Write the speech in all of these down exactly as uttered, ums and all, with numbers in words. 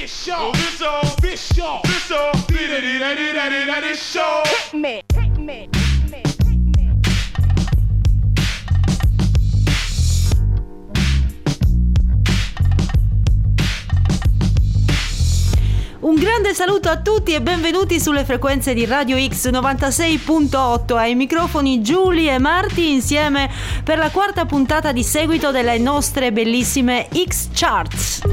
This show, this show, this show, this show, this show. Hit me, hit me, hit me, hit me. Un grande saluto a tutti e benvenuti sulle frequenze di Radio X novantasei virgola otto. Ai microfoni Giulia e Marti insieme per la quarta puntata di seguito delle nostre bellissime X Charts.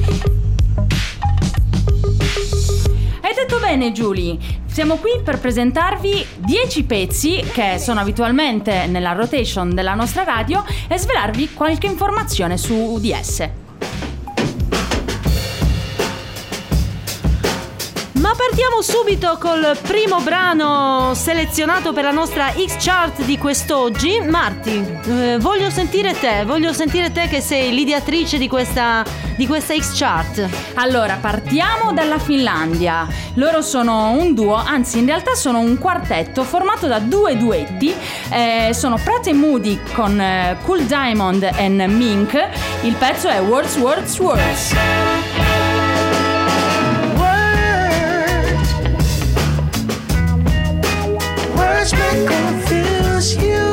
Hai detto bene, Giulia. Siamo qui per presentarvi dieci pezzi che sono abitualmente nella rotation della nostra radio e svelarvi qualche informazione su di esse. Ma partiamo subito col primo brano selezionato per la nostra X Chart di quest'oggi. Marti, eh, voglio sentire te, voglio sentire te che sei l'ideatrice di questa, di questa X Chart. Allora, partiamo dalla Finlandia. Loro sono un duo, anzi in realtà sono un quartetto formato da due duetti. Eh, sono Pratt and Moody con eh, Cool Diamond e Mink. Il pezzo è Words, Words, Words. Words may confuse you.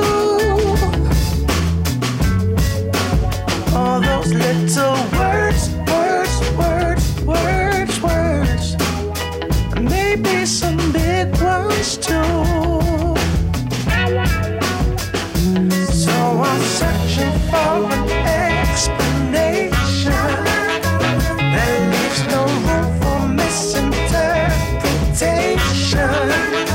All those little words, words, words, words, words. Maybe some big ones too. So I'm searching for an explanation that leaves no room for misinterpretation.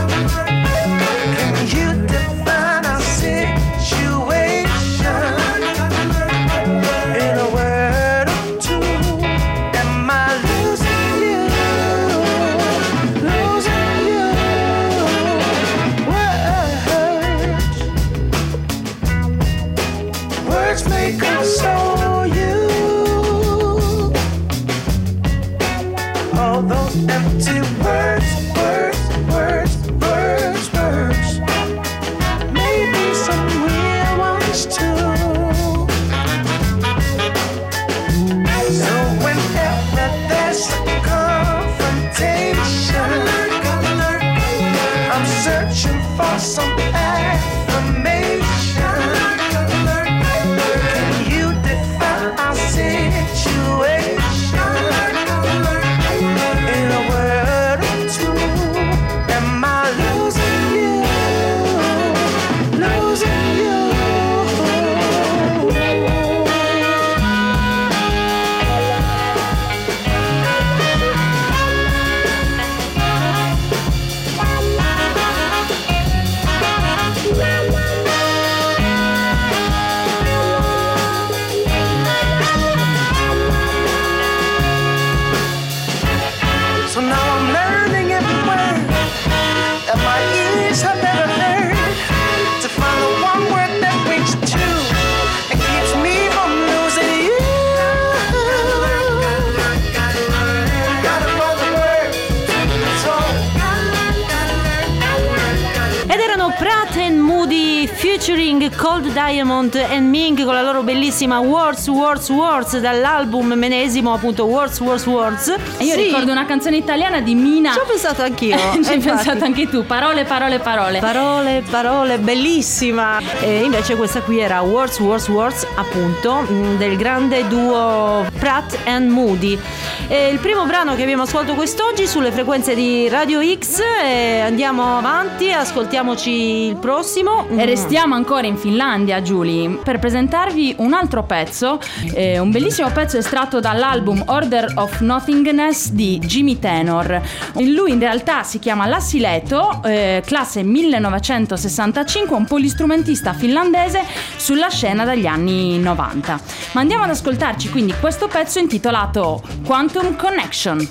Featuring Cold Diamond and Mink con la loro bellissima Words, Words, Words dall'album menesimo appunto Words, Words, Words. E io sì. ricordo una canzone italiana di Mina. Ci ho pensato anch'io. Ci hai pensato anche tu. Parole, parole, parole. Parole, parole, bellissima. E invece questa qui era Words, Words, Words appunto del grande duo Pratt and Moody. E il primo brano che abbiamo ascoltato quest'oggi sulle frequenze di Radio X. E andiamo avanti, ascoltiamoci il prossimo. E restiamo ancora in Finlandia, Giulia, per presentarvi un altro pezzo, eh, un bellissimo pezzo estratto dall'album Order of Nothingness di Jimmy Tenor. Lui in realtà si chiama Lassi Leto, eh, classe millenovecentosessantacinque, un polistrumentista finlandese sulla scena dagli anni novanta. Ma andiamo ad ascoltarci quindi questo pezzo intitolato Quantum Connection.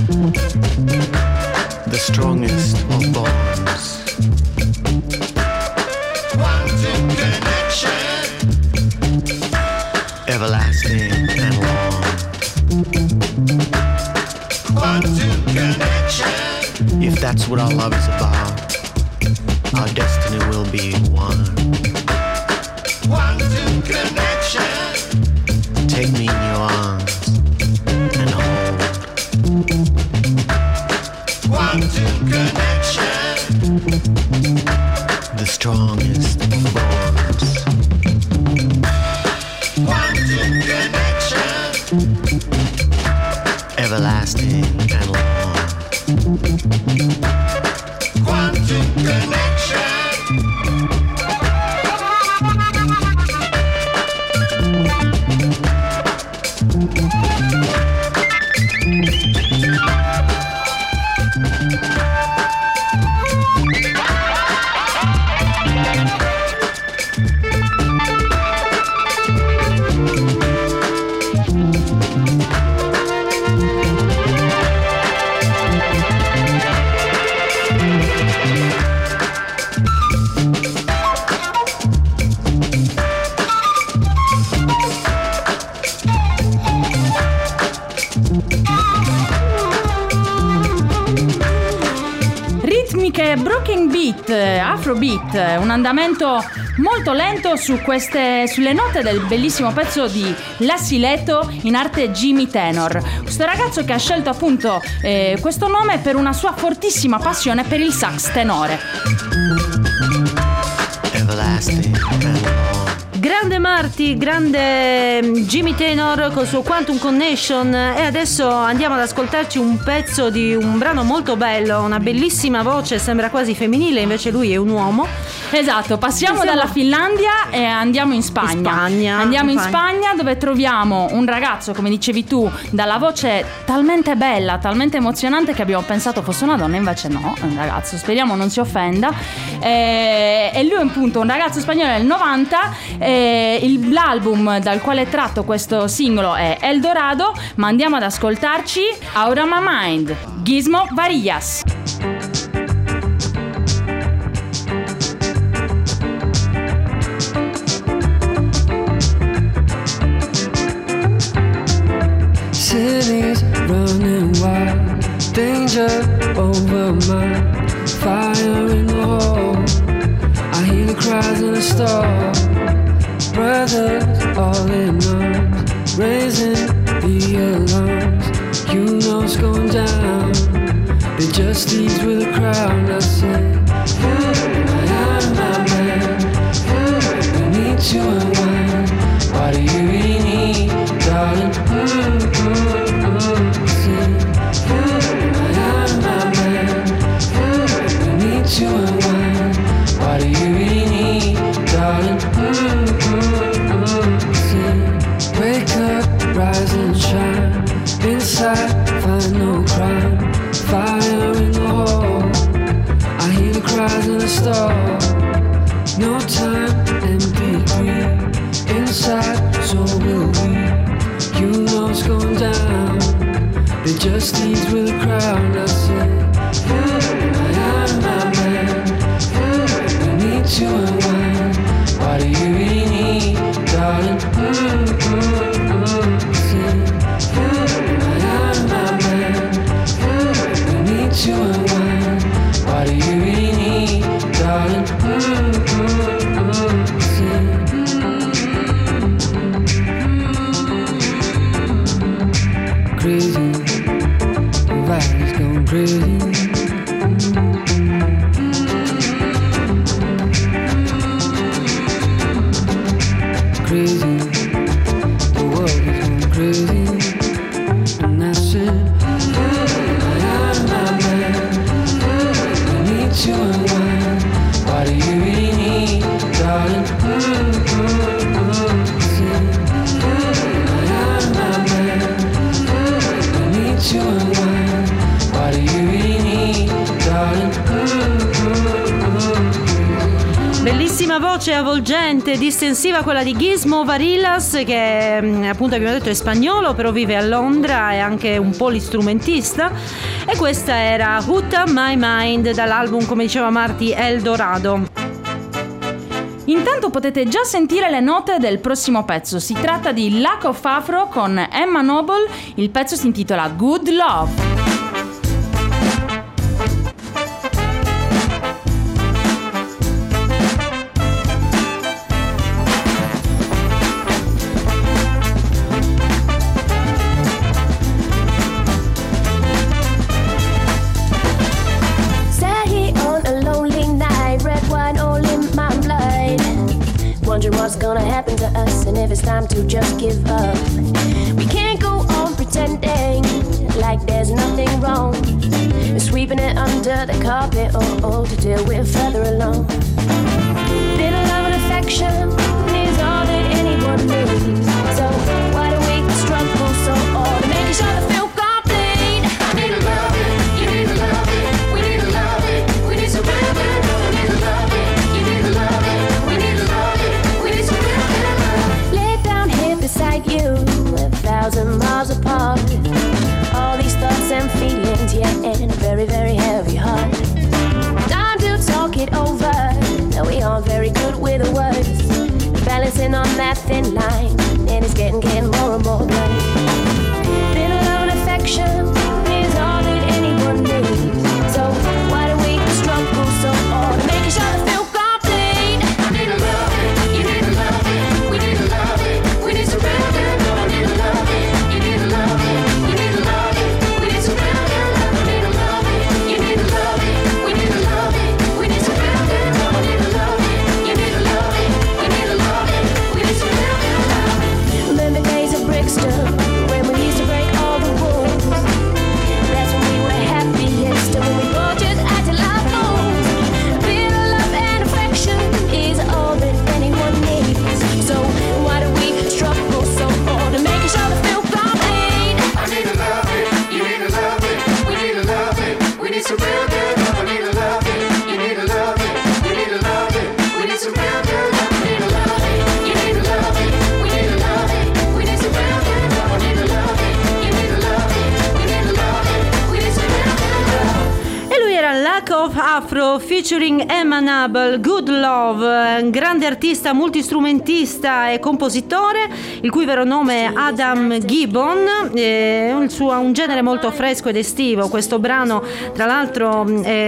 the strongest of bonds. Quantum connection, everlasting and long. Quantum connection, if that's what our love is about, our destiny will be one. Quantum connection, take me in your arms and hold. Quantum connection, the strongest of bonds. Quantum connection, everlasting and long. Quantum connection. Broken beat, afrobeat, un andamento molto lento su queste, sulle note del bellissimo pezzo di Lassie Leto, in arte Jimmy Tenor. Questo ragazzo che ha scelto appunto eh, questo nome per una sua fortissima passione per il sax tenore. Grande Marty, grande Jimmy Tenor col suo Quantum Connection. E adesso andiamo ad ascoltarci un pezzo di un brano molto bello, una bellissima voce, sembra quasi femminile, invece lui è un uomo. Esatto, passiamo, passiamo dalla Finlandia e andiamo in Spagna. In Spagna Andiamo in in Spagna, dove troviamo un ragazzo, come dicevi tu, dalla voce talmente bella, talmente emozionante che abbiamo pensato fosse una donna, invece no, è un ragazzo, speriamo non si offenda. E, e lui è appunto un ragazzo spagnolo del novanta. E il, l'album dal quale è tratto questo singolo è El Dorado, ma andiamo ad ascoltarci Out of My Mind, Gizmo Varillas. Cities running wild, danger over mine, fire in the hole. I hear the cries in the store, brothers all in arms, raising the alarms. You know it's going down. They just thieves with a crown. I say, am I out of my mind? I need to unwind. What do you really need, darling? Mm, mm, mm. Say, am I out of my mind? I need to unwind. What do you really need, darling? Mm, mm, mm. Say, wake up, rise and shine. Inside, find no crime. Fire in the hole. I hear the cries in the store. No time, empty green. Inside, so will we. You know it's going down. They just thieves with a crown. I say, am I out of my mind? I need to unwind. What do you really need, darling? Mm, mm, mm. Say, am I out of my mind? I need to unwind. What do you really need, darling? Mm, mm, mm. Say, crazy, the body's going crazy. Crazy, the world is going crazy. And I said, am I out of my mind? I need to unwind. What do you really need, darling? Mm, mm, mm. Say, am I out of my mind? I need to unwind. What do you really need, darling? Mm, mm, mm. Bellissima voce avvolgente, distensiva, quella di Gizmo Varillas, che appunto abbiamo detto è spagnolo, però vive a Londra, è anche un polistrumentista. E questa era Hood on My Mind, dall'album, come diceva Marti, Eldorado. Intanto potete già sentire le note del prossimo pezzo. Si tratta di Lack of Afro con Emma Noble. Il pezzo si intitola Good Love. What's gonna happen to us, and if it's time to just give up. We can't go on pretending like there's nothing wrong. We're sweeping it under the carpet, oh, oh, to deal with further along. Little love and affection is all that anyone needs. So why do we struggle so hard to make each other feel complete? I need to love it, you need to love it, we need to love it, we need to love it, we need to love it, you need to love it, we need to love it. Beside you, a thousand miles apart. All these thoughts and feelings, yeah, and a very, very heavy heart. Time to talk it over. Now we are very good with the words, balancing on that thin line, and it's getting, getting more and more blind. Little love and affection is all that anyone needs. So why do we struggle so hard to make each other feel complete? I need to love it, you need to love it, we need to love it. We need to love it, we need to love it, you need to love it, we need to love it, we need to love it, we need to love it, you need to love it, we need to love it, we need to love it, we need to love it, you need to love it, we need to love it, we need to love it. Remember days of Brixton, when we used to break all the rules. That's when we were happiest, and when we both just acted like fools. A bit of love and affection is all that anyone needs. So why do we struggle so hard to make each other feel complete? I need to love it, you need to love it, we need to love it, we need some real good love. I need to love it, you need to love it, we need to love it, we need some real good love. I need to love it, you need to love it, we need to love it, we need some real good love. I need to love it, you need to love it, we need to love it, we need some real good love. E lui era Lack of Afro featuring Emma Noble, Good Love, un grande artista, multistrumentista e compositore, il cui vero nome è Adam Gibbon. Eh, il suo ha un genere molto fresco ed estivo. Questo brano, tra l'altro,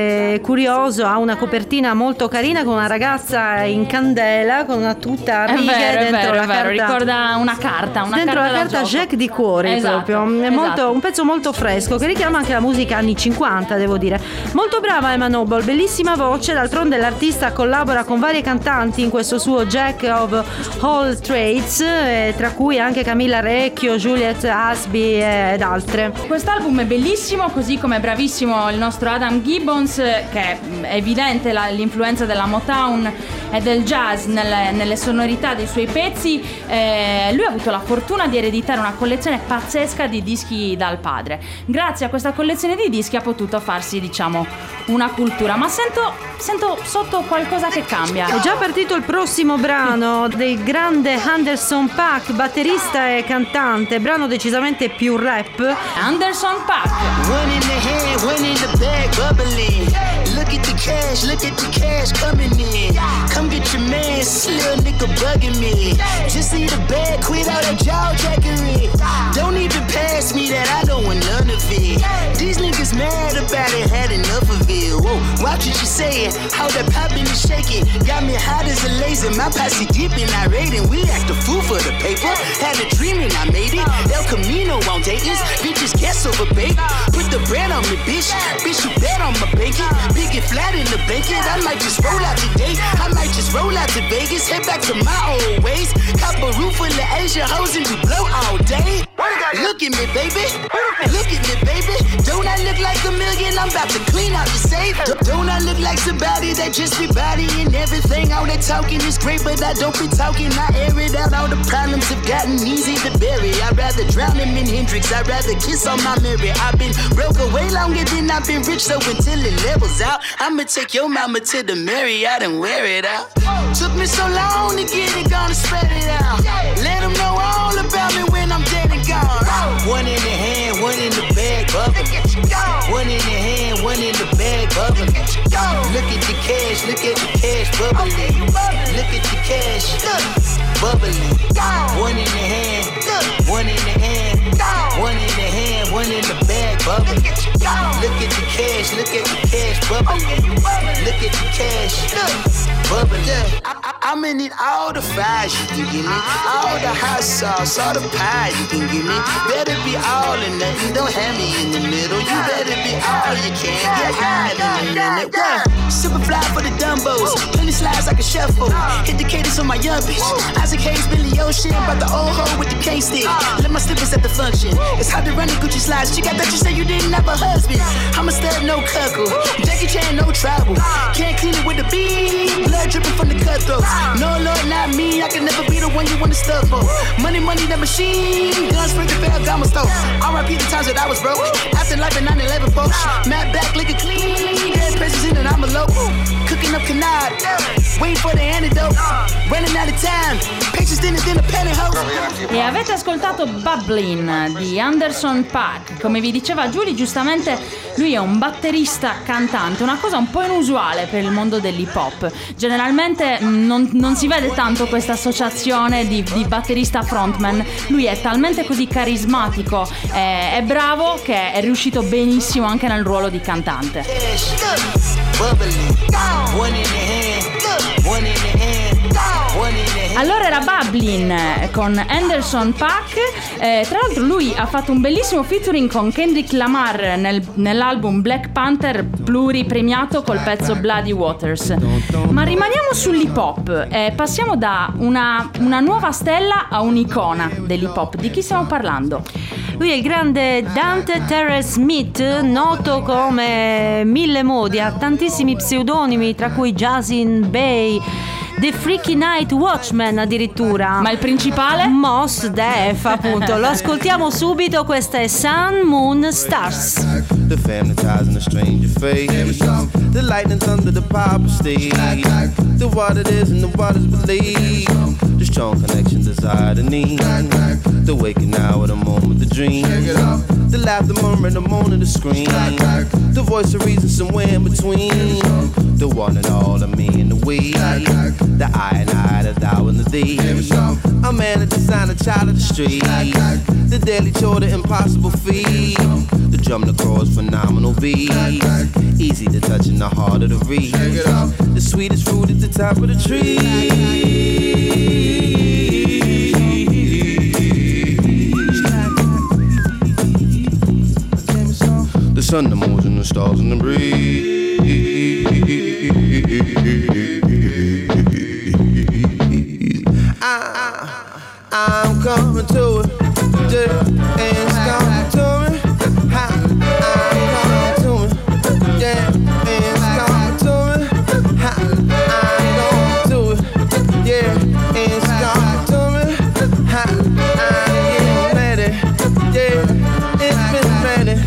è curioso, ha una copertina molto carina con una ragazza in candela con una tuta a righe è vero, dentro è vero, la è vero. carta. Ricorda una carta, una dentro carta la carta Jack di cuore, esatto, proprio. È esatto. molto, un pezzo molto fresco che richiama anche la musica anni cinquanta, devo dire. Molto brava Emma Noble, bellissima voce. D'altronde l'artista collabora con vari cantanti in questo suo Jack of All Trades, eh, tra cui anche Camilla Recchio, Juliet Asby ed altre. Quest'album è bellissimo, così come è bravissimo il nostro Adam Gibbons, che è evidente la, l'influenza della Motown e del jazz nelle, nelle sonorità dei suoi pezzi. Eh, lui ha avuto la fortuna di ereditare una collezione pazzesca di dischi dal padre. Grazie a questa collezione di dischi ha potuto farsi, diciamo, una cultura. Ma sento, sento sotto qualcosa che cambia. È già partito il prossimo brano del grande Anderson .Paak, batterista e cantante, brano decisamente più rap. Anderson .Paak. One in the hand, one in the bag, bubbling. Look at the cash, look at the cash coming in. Come get your man, little nigga bugging me. Just see the bag, quit all that jaw jackery. Don't even pass me that, I don't want none of it. These niggas mad about it, had enough of it. Whoa, watch what you saying, how that poppin' and shaking. Got me hot as a laser, my posse dipping, irate, and we act a fool for the paper. Had a dream and I made it. El Camino on Dayton's, bitches guess over bait. Put the bread on me, bitch. Bitch, you bet on my bacon. Big and flat in the bacon. I might just roll out today. I might just roll out to Vegas. Head back to my old ways. Cop a roof full of Asian hoes and you blow all day. Look at me, baby. Look at me, baby. Don't I look like a million? I'm about to clean out the set. behave. Don't I look like somebody that just be bodying everything? All that talking is great, but I don't be talking. I air it out. All the problems have gotten easy to bury. I'd rather drown him in Hendrix. I'd rather kiss on my Mary. I've been broke way longer than I've been rich, so until it levels out, I'ma take your mama to the Marriott and wear it out. Took me so long to get it, gonna spread it out. Let them know all about me when I'm dead and gone. One in the hand, one in the bag, bubble. One in the hand, one in the bag, bubble. Look at the cash, look at the cash, bubbling. Look at the cash, bubbling. One in the hand, one in the hand, one in the hand, one in the bag, bubbling. Look at the cash, look at the cash, bubbling. Look at the cash, bubbling. I, I, I'ma need all the fries you can give me, all the hot sauce, all the pie you can give me. Better be all or nothing, don't have me in the middle. You better be all you can, get high in a minute. Yeah. Super fly for the Dumbos, plenty slides like a shuffle. Hit the cadence on my young bitch. Isaac Hayes, Billy Ocean, about the old hoe with the K-stick. Let my slippers at the function. It's hard to run the Gucci slides. Chick, I bet you say you didn't have a husband. I'm a stud, no cuckle. Jackie Chan, no travel. Can't clean it with the beat. Blood dripping from the cutthroats. No, Lord, not me. I can never be the one you want to stuff for. Money, money, the machine. Guns, spring the Ferragamo stove. R I P the times that I was broke. After life in nine eleven, folks. Matt back, liquor clean. Dead presses in and I'm alone. Cooking up canard. Waiting for the antidote. Running out of time. Patience in it, then a pantyhose. E avete ascoltato Bubbling di Anderson .Paak. Come vi diceva Giulia, giustamente lui è un batterista cantante, una cosa un po' inusuale per il mondo dell'hip hop. Generalmente non, non si vede tanto questa associazione di, di batterista frontman. Lui è talmente così carismatico e è bravo che è riuscito benissimo anche nel ruolo di cantante. Allora era Bubbling con Anderson .Paak. Eh, tra l'altro lui ha fatto un bellissimo featuring con Kendrick Lamar nel, nell'album Black Panther, pluripremiato col pezzo Bloody Waters. Ma rimaniamo sull'hip hop e passiamo da una, una nuova stella a un'icona dell'hip hop. Di chi stiamo parlando? Lui è il grande Dante Terrell Smith, noto come mille modi, ha tantissimi pseudonimi, tra cui Jasin Bey, The Freaky Night Watchman addirittura. Ma il principale? Mos Def, appunto. Lo ascoltiamo subito, questa è Sun, Moon, Stars. The family ties in a stranger face. The lightning's under the power stage. The water is and the waters believe. The strong connection, desire, the need. The waking hour, the moment, the dream. The laughter, the murmur, the moan, and the scream. The voice of reason somewhere in between. The one and all, the me and the we. The I and I, the thou and the thee. A man, a designer, child of the street. The daily chore, the impossible feat. The drum, the chords, phenomenal beats. Easy to touch in the heart of the reed. The sweetest fruit at the top of the tree. The sun, the moon, and the stars, and the breeze. I, I'm coming to it, yeah, and it's coming to me. I, I'm coming to it, yeah, and it's coming to me. I, I'm going to it, yeah, and it's coming to me. I, I'm getting ready, yeah, it's been ready.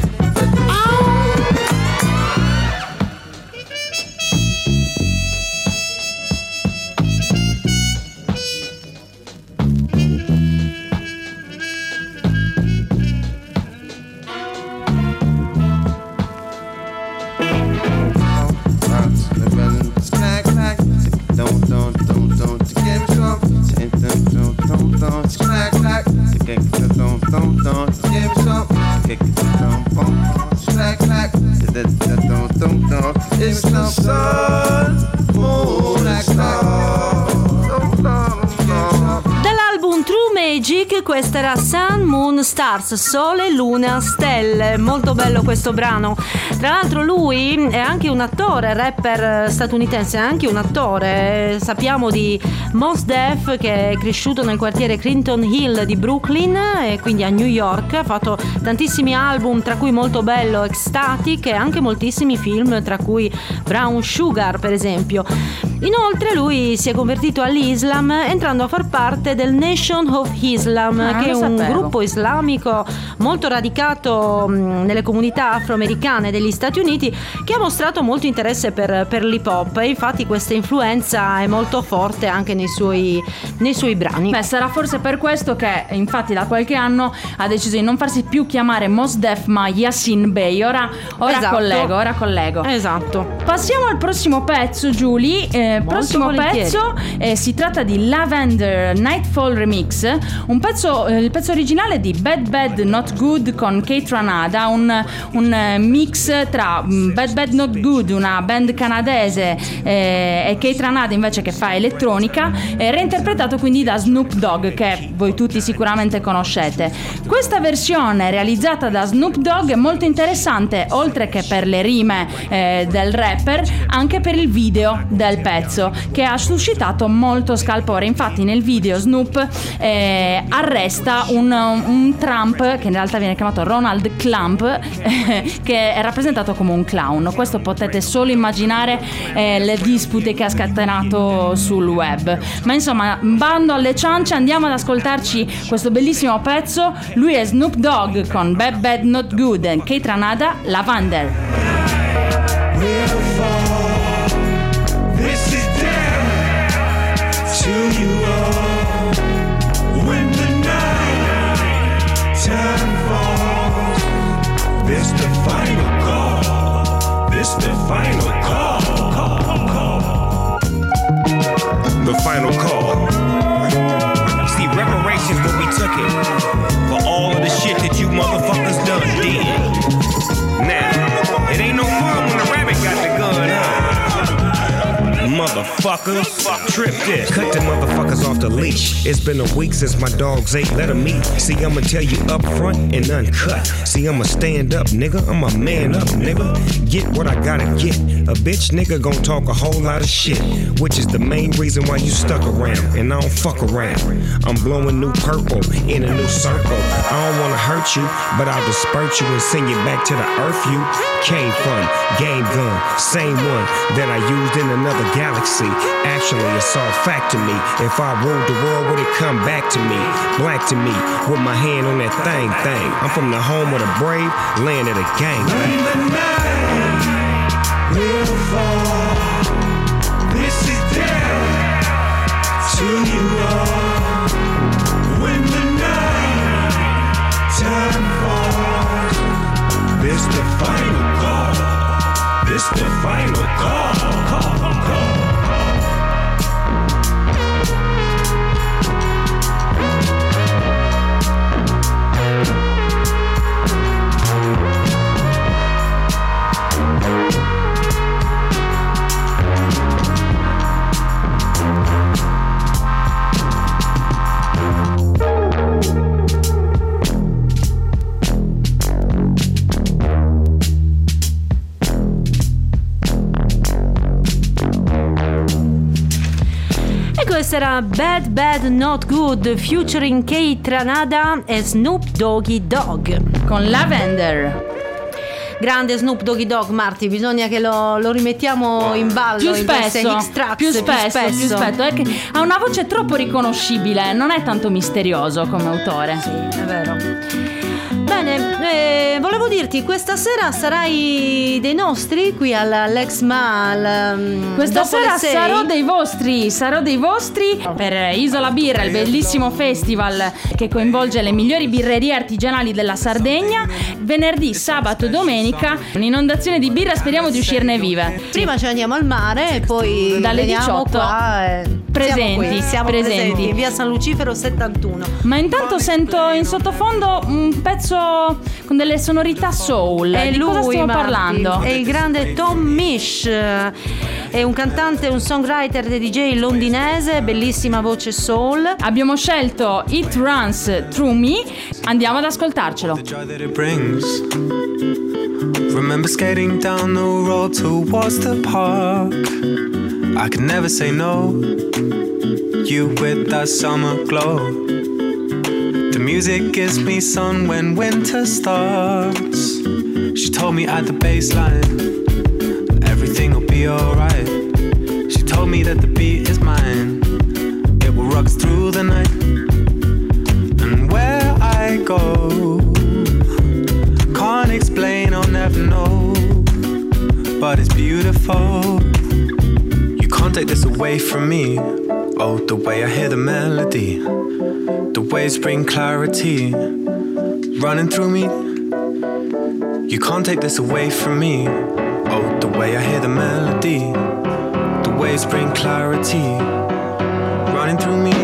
Jig, questa era Sun, Moon, Stars, Sole, Luna, Stelle. Molto bello questo brano. Tra l'altro lui è anche un attore, rapper statunitense, è anche un attore. Sappiamo di Mos Def, che è cresciuto nel quartiere Clinton Hill di Brooklyn e quindi a New York. Ha fatto tantissimi album, tra cui molto bello Ecstatic, e anche moltissimi film, tra cui Brown Sugar per esempio. Inoltre lui si è convertito all'Islam entrando a far parte del Nation of Islam, ah, che è un sapevo. gruppo islamico molto radicato mh, nelle comunità afroamericane degli Stati Uniti, che ha mostrato molto interesse per, per l'hip hop, e infatti questa influenza è molto forte anche nei suoi, nei suoi brani. Beh, sarà forse per questo che infatti da qualche anno ha deciso di non farsi più chiamare Mos Def ma Yasin Bey. Ora, ora Esatto. collego, ora collego. Esatto. Passiamo al prossimo pezzo, Giulia. Eh, prossimo volentieri. pezzo eh, si tratta di Lavender Nightfall Remix, un pezzo, eh, il pezzo originale di Bad Bad Not Good con Kate Ranada, un, un eh, mix tra mm, Bad Bad Not Good, una band canadese, eh, e Kate Ranada invece che fa elettronica, eh, reinterpretato quindi da Snoop Dogg, che voi tutti sicuramente conoscete. Questa versione realizzata da Snoop Dogg è molto interessante, oltre che per le rime eh, del rapper, anche per il video del pezzo, che ha suscitato molto scalpore. Infatti nel video Snoop eh, arresta un, un Trump, che in realtà viene chiamato Ronald Clump, eh, che è rappresentato come un clown. Questo potete solo immaginare eh, le dispute che ha scatenato sul web. Ma insomma, bando alle ciance, andiamo ad ascoltarci questo bellissimo pezzo. Lui è Snoop Dogg con Bad Bad Not Good e Kate Ranada, Lavender. This is down to you all. When the night time falls, this the final call. This the final call. Call, call. The final call. See, reparations when we took it for all of the shit that you motherfuckers done did. Now, it ain't no fun when the rabbit got the gun, huh? Motherfuckers, trip this. Cut the motherfuckers off the leash. It's been a week since my dogs ate, let them eat. See, I'ma tell you up front and uncut. See, I'ma stand up, nigga. I'm a man up, nigga. Get what I gotta get. A bitch nigga gon' talk a whole lot of shit, which is the main reason why you stuck around. And I don't fuck around. I'm blowing new purple in a new circle. I don't wanna hurt you, but I'll disperse you and send you back to the earth you came from. Game gun, same one that I used in another galaxy. Actually, it's all fact to me. If I ruled the world, would it come back to me? Black to me, with my hand on that thing, thing. I'm from the home of the brave, land of the gang. When the night will fall, this is down to you all. When the night time falls, this the final call. This the final call. Call, call. Questa era Bad Bad Not Good featuring Kate Ranada e Snoop Doggy Dogg con Lavender. Grande Snoop Doggy Dogg, Marti, bisogna che lo, lo rimettiamo in ballo Più in queste spesso, X-Tracks, più spesso, più spesso. È che ha una voce troppo riconoscibile, non è tanto misterioso come autore. Sì, è vero. Bene, eh, volevo dirti, questa sera sarai dei nostri qui all'Ex Mal. Questa sera sarò dei vostri, sarò dei vostri per Isola Birra, il bellissimo festival che coinvolge le migliori birrerie artigianali della Sardegna. Venerdì, sabato e domenica, un'inondazione di birra, speriamo di uscirne vive. Prima ci andiamo al mare e poi dalle veniamo diciotto qua e presenti, siamo qui, siamo presenti. presenti in via San Lucifero settantuno. Ma intanto sento in sottofondo un pezzo con delle sonorità soul. È di lui, cosa stiamo Marti, parlando? È il grande Tom Misch, è un cantante, un songwriter e D J londinese, bellissima voce soul. Abbiamo scelto It Runs Through Me, andiamo ad ascoltarcelo. Remember skating down the road towards the park. I could never say no. You with that summer glow. The music gives me sun when winter starts. She told me at the baseline everything will be alright. She told me that the beat is mine. It will rock us through the night. And where I go, can't explain, I'll never know. But it's beautiful. You can't take this away from me. Oh, the way I hear the melody, the waves bring clarity running through me. You can't take this away from me. Oh, the way I hear the melody, the waves bring clarity running through me.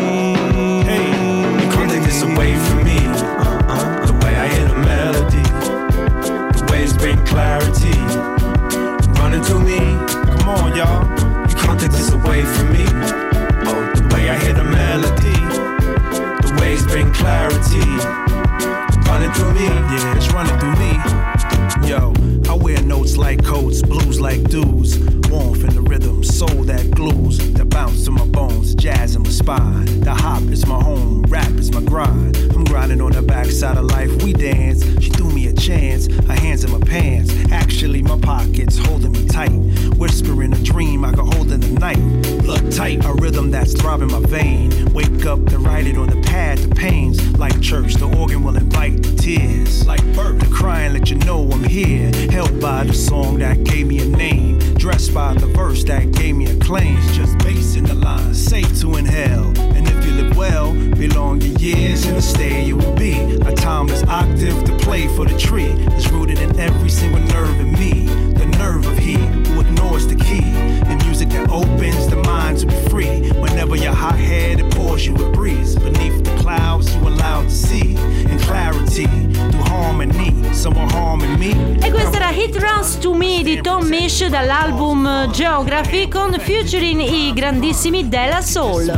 Hey, you can't take this away from me. Uh-uh. The way I hear the melody, the waves bring clarity running through me. Come on, y'all. You can't take this away from me. Oh, the way I hear the melody, the waves bring clarity running through me. Yeah, it's running through me. Yo, I wear notes like coats, blues like dudes. Warmth in the rhythm, soul that glues, that bounce to my bones, jazz in my spine. The hop is my home, rap is my grind. I'm grinding on the backside of life, we dance. She threw me a chance, her hands in my pants. Actually, my pockets holding me tight. Whispering a dream I could hold in the night. Blood tight, a rhythm that's throbbing my vein. Wake up to write it on the pad, the pains. Like church, the organ will invite the tears. Like bird, the crying let you know I'm here. Held by the song that gave me a name. Dressed by the verse that gave me a claim. It's just bass in the line, safe to inhale. And if you live well, belong your years in the state you will be. A timeless octave to play for the tree. It's rooted in every single nerve in me. The nerve of he who ignores the key. The music that opens the mind to be free. Whenever you're hot-headed, pours you a breeze. Beneath the clouds you allowed to see. In clarity, through harmony. Someone harming me. E questa era It Runs to Me di Tom Misch dall'album Geography con featuring i grandissimi della Soul.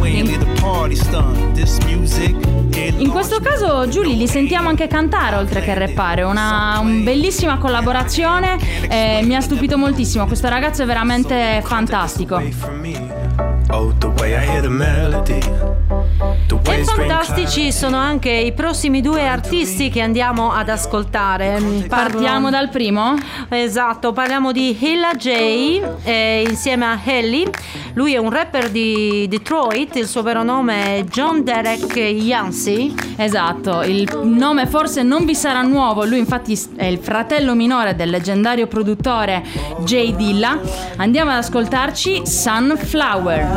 In questo caso Giulia li sentiamo anche cantare oltre che rappare, una un bellissima collaborazione, eh, mi ha stupito moltissimo, questo ragazzo è veramente fantastico. E fantastici sono anche i prossimi due artisti che andiamo ad ascoltare. Parlo... Partiamo dal primo? Esatto, parliamo di Hilla J eh, insieme a Helly. Lui è un rapper di Detroit, il suo vero nome è John Derek Yancey. Esatto, il nome forse non vi sarà nuovo, lui infatti è il fratello minore del leggendario produttore J Dilla. Andiamo ad ascoltarci Sunflower.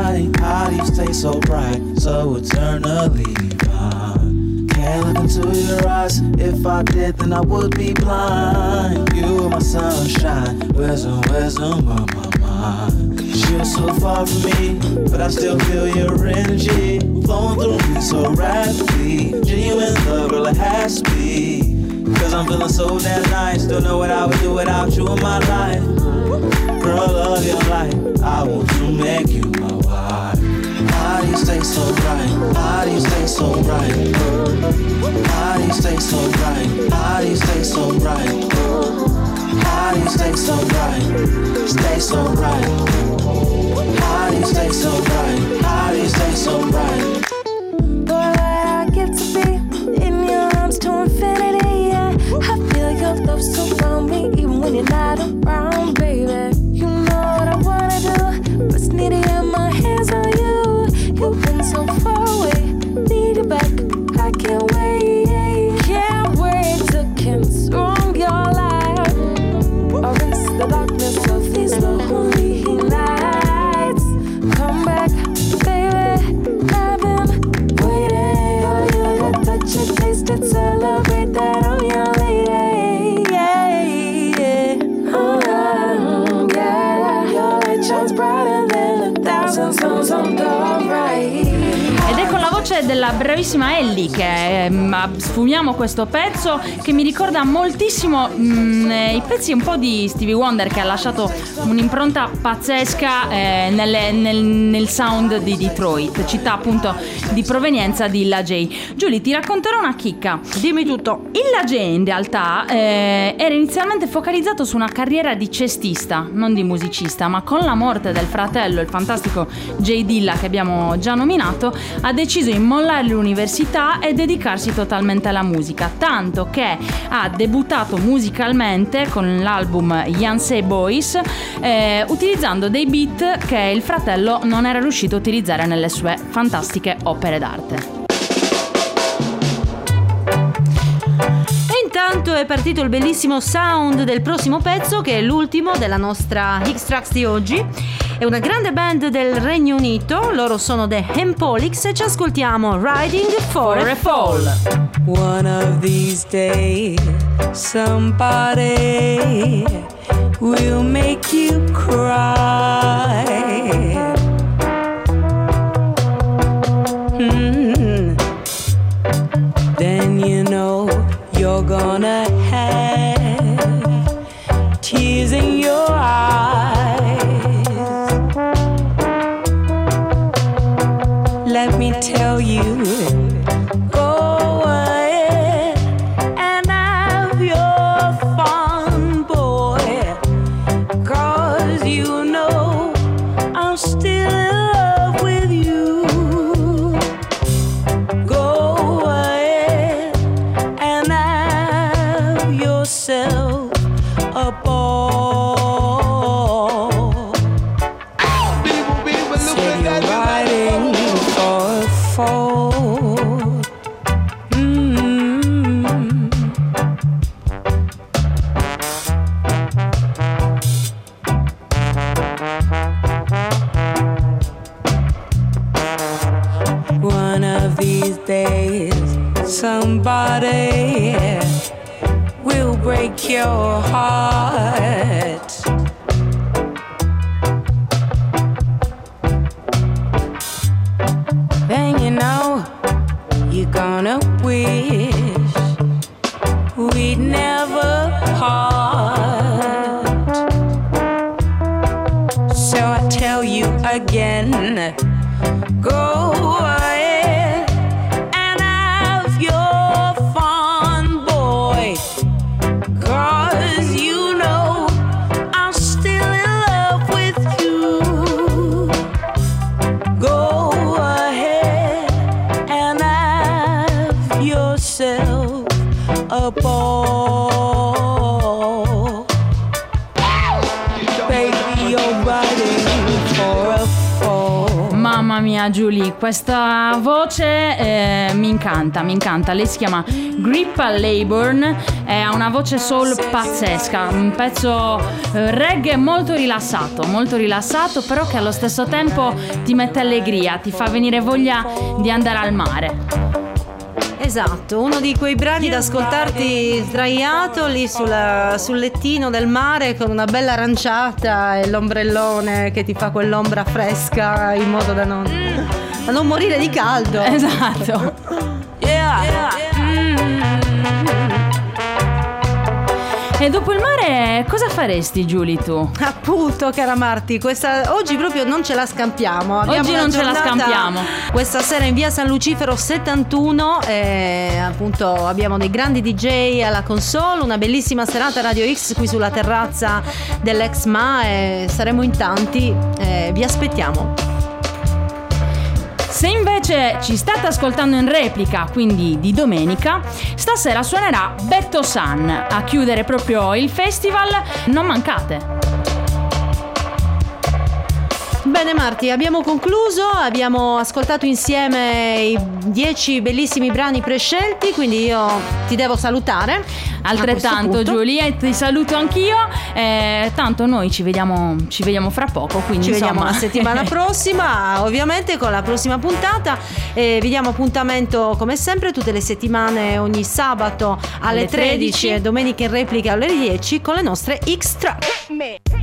Can't look into your eyes. If I did, then I would be blind. You are my sunshine, wisdom, wisdom on my mind. Cause you're so far from me, but I still feel your energy flowing through me so rapidly. Genuine love, girl, it has to be. Cause I'm feeling so damn nice. Don't know what I would do without you in my life. Girl, I love your life. I want to make you my wife. How do you stay so bright? How do you stay so bright? How do you stay so bright? How do you stay so bright? How do you stay so bright? Stay so bright. How do you stay so bright? How do you stay so bright? Boy, I get to be in your arms to infinity, yeah. I feel your love surround me even when you're not around, baby. You know what I wanna do, but it's needed in my hands on you. You've been so far away, need you back, I can't wait. Can't wait to consume your life. Erase the darkness of these lonely nights. Come back, baby, I've been waiting for you to touch and taste it, celebrate that I'm your lady. Yeah, yeah, oh, yeah. Your light shines brighter than a thousand suns on the right. Ed ecco la voce della bravissima Ellie, che eh, sfumiamo questo pezzo che mi ricorda moltissimo mh, i pezzi un po' di Stevie Wonder, che ha lasciato un'impronta pazzesca eh, nelle, nel, nel sound di Detroit, città appunto di provenienza di Illa J. Giulia, ti racconterò una chicca. Dimmi tutto. Illa J in realtà eh, era inizialmente focalizzato su una carriera di cestista, non di musicista, ma con la morte del fratello, il fantastico J Dilla che abbiamo già nominato, ha deciso di mollare l'università e dedicarsi totalmente alla musica, tanto che ha debuttato musicalmente con l'album Yancey Boys eh, utilizzando dei beat che il fratello non era riuscito a utilizzare nelle sue fantastiche opere d'arte. Intanto è partito il bellissimo sound del prossimo pezzo, che è l'ultimo della nostra X-Tracks di oggi. È una grande band del Regno Unito, loro sono The Hempolics e ci ascoltiamo Riding for, for a Fall. One of these days somebody will make you cry. Mm. Then you know you're gonna have tears in your eyes. Let me tell you, go ahead and have your fun, boy, 'cause you know I'm still in love with you. Go ahead and have yourself a ball. Say you're riding for a fall. Mm-hmm. One of these days somebody will break your heart. Then you know you're gonna wish we'd never part. So I tell you again, go ahead and have your fun, boy, 'cause you know I'm still in love with you. Go ahead and have yourself a ball. Baby, you're riding for a fall. Mamma mia Julie, questa voce eh, mi incanta, mi incanta. Lei si chiama Grippa Leyburn, ha una voce soul pazzesca, un pezzo eh, reggae molto rilassato, molto rilassato, però che allo stesso tempo ti mette allegria, ti fa venire voglia di andare al mare. Esatto, uno di quei brani da ascoltarti sdraiato lì sulla, sul lettino del mare con una bella aranciata e l'ombrellone che ti fa quell'ombra fresca in modo da non, da non morire di caldo. Esatto. Yeah, yeah. Mm. E dopo il mare cosa faresti, Giulia, tu? Appunto, cara Marti, questa, oggi proprio non ce la scampiamo. Abbiamo Oggi non ce la scampiamo. Questa sera in via San Lucifero settantuno e appunto abbiamo dei grandi D J alla console, una bellissima serata Radio X qui sulla terrazza dell'Ex M A e saremo in tanti, eh, vi aspettiamo. Se invece ci state ascoltando in replica, quindi di domenica, stasera suonerà Betto San a chiudere proprio il festival. Non mancate. Bene Marti, abbiamo concluso, abbiamo ascoltato insieme i dieci bellissimi brani prescelti, quindi io ti devo salutare. Altrettanto Giulia, ti saluto anch'io, eh, tanto noi ci vediamo, ci vediamo fra poco, quindi ci insomma... vediamo la settimana prossima, ovviamente con la prossima puntata, eh, vi diamo appuntamento come sempre tutte le settimane, ogni sabato alle, alle tredici e domenica in replica alle dieci con le nostre X-Track.